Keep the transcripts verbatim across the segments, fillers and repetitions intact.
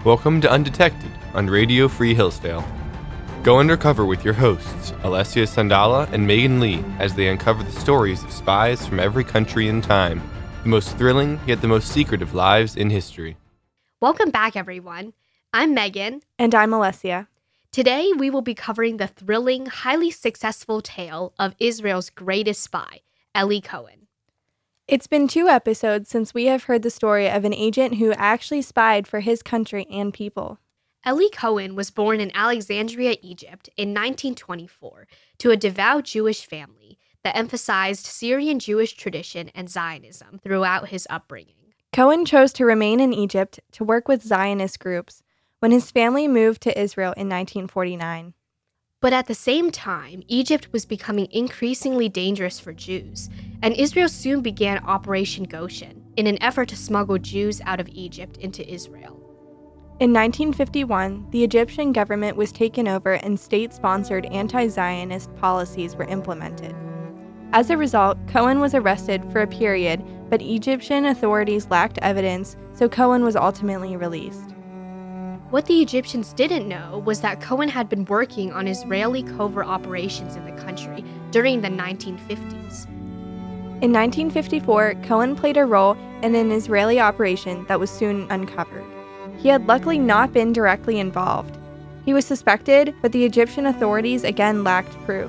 Welcome to Undetected on Radio Free Hillsdale. Go undercover with your hosts, Alessia Sandala and Megan Lee, as they uncover the stories of spies from every country and time, the most thrilling yet the most secretive lives in history. Welcome back, everyone. I'm Megan. And I'm Alessia. Today, we will be covering the thrilling, highly successful tale of Israel's greatest spy, Eli Cohen. It's been two episodes since we have heard the story of an agent who actually spied for his country and people. Eli Cohen was born in Alexandria, Egypt in nineteen twenty-four to a devout Jewish family that emphasized Syrian Jewish tradition and Zionism throughout his upbringing. Cohen chose to remain in Egypt to work with Zionist groups when his family moved to Israel in nineteen forty-nine. But at the same time, Egypt was becoming increasingly dangerous for Jews, and Israel soon began Operation Goshen in an effort to smuggle Jews out of Egypt into Israel. In nineteen fifty-one, the Egyptian government was taken over and state-sponsored anti-Zionist policies were implemented. As a result, Cohen was arrested for a period, but Egyptian authorities lacked evidence, so Cohen was ultimately released. What the Egyptians didn't know was that Cohen had been working on Israeli covert operations in the country during the nineteen fifties. In nineteen fifty-four, Cohen played a role in an Israeli operation that was soon uncovered. He had luckily not been directly involved. He was suspected, but the Egyptian authorities again lacked proof.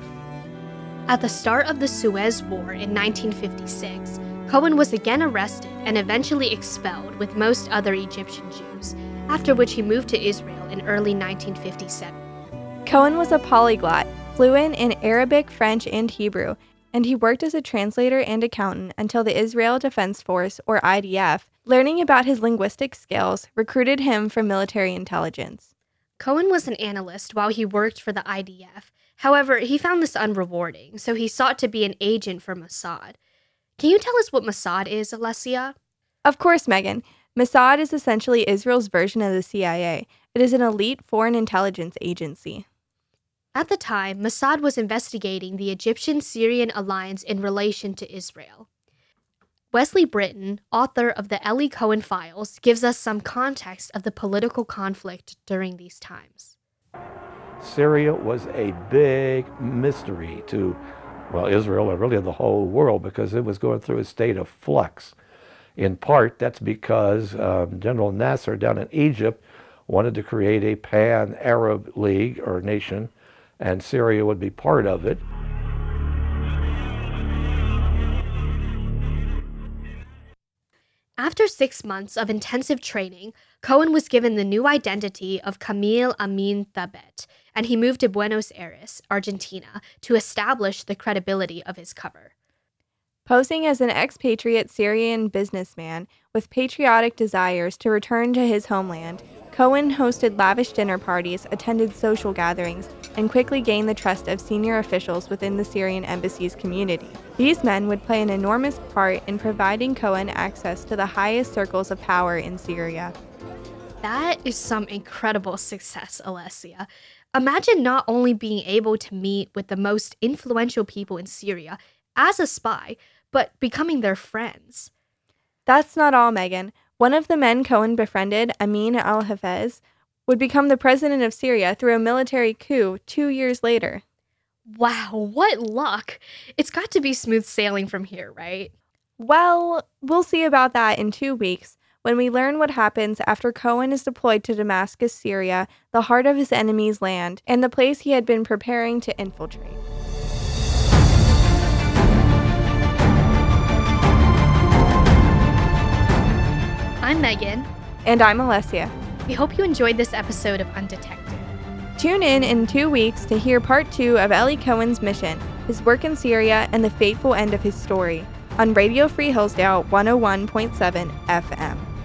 At the start of the Suez War in nineteen fifty-six, Cohen was again arrested and eventually expelled with most other Egyptian Jews, after which he moved to Israel in early nineteen fifty-seven. Cohen was a polyglot, fluent in Arabic, French, and Hebrew, and he worked as a translator and accountant until the Israel Defense Force, or I D F, learning about his linguistic skills, recruited him for military intelligence. Cohen was an analyst while he worked for the I D F. However, he found this unrewarding, so he sought to be an agent for Mossad. Can you tell us what Mossad is, Alessia? Of course, Megan. Mossad is essentially Israel's version of the C I A. It is an elite foreign intelligence agency. At the time, Mossad was investigating the Egyptian-Syrian alliance in relation to Israel. Wesley Britton, author of the Eli Cohen Files, gives us some context of the political conflict during these times. Syria was a big mystery to, well, Israel, or really the whole world, because it was going through a state of flux. In part, that's because um, General Nasser down in Egypt wanted to create a pan-Arab league or nation, and Syria would be part of it. After six months of intensive training, Cohen was given the new identity of Kamil Amin Thabet, and he moved to Buenos Aires, Argentina, to establish the credibility of his cover. Posing as an expatriate Syrian businessman with patriotic desires to return to his homeland, Cohen hosted lavish dinner parties, attended social gatherings, and quickly gained the trust of senior officials within the Syrian embassy's community. These men would play an enormous part in providing Cohen access to the highest circles of power in Syria. That is some incredible success, Alessia. Imagine not only being able to meet with the most influential people in Syria as a spy, but becoming their friends. That's not all, Megan. One of the men Cohen befriended, Amin al-Hafez, would become the president of Syria through a military coup two years later. Wow, what luck! It's got to be smooth sailing from here, right? Well, we'll see about that in two weeks when we learn what happens after Cohen is deployed to Damascus, Syria, the heart of his enemy's land, and the place he had been preparing to infiltrate. I'm Megan. And I'm Alessia. We hope you enjoyed this episode of Undetected. Tune in in two weeks to hear part two of Eli Cohen's mission, his work in Syria, and the fateful end of his story on Radio Free Hillsdale one oh one point seven F M.